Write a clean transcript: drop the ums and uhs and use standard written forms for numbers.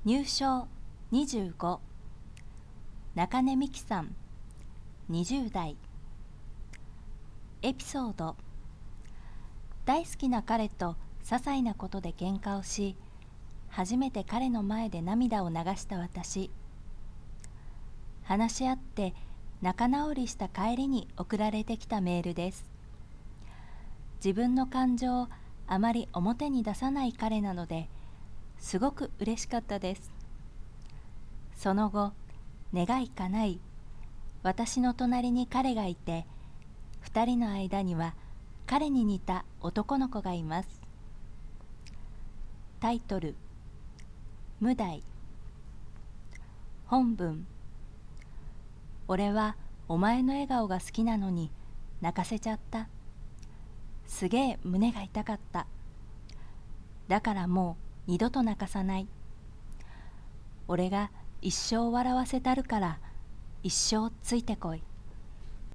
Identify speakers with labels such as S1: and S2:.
S1: 入賞25、中根美紀さん、20代。エピソード。大好きな彼と些細なことで喧嘩をし、初めて彼の前で涙を流した私。話し合って仲直りした帰りに送られてきたメールです。自分の感情をあまり表に出さない彼なので、すごく嬉しかったです。その後、願い叶い、私の隣に彼がいて、二人の間には彼に似た男の子がいます。タイトル、無題。本文。俺はお前の笑顔が好きなのに泣かせちゃった。すげえ胸が痛かった。だからもう二度と泣かさない。俺が一生笑わせたるから一生ついてこい。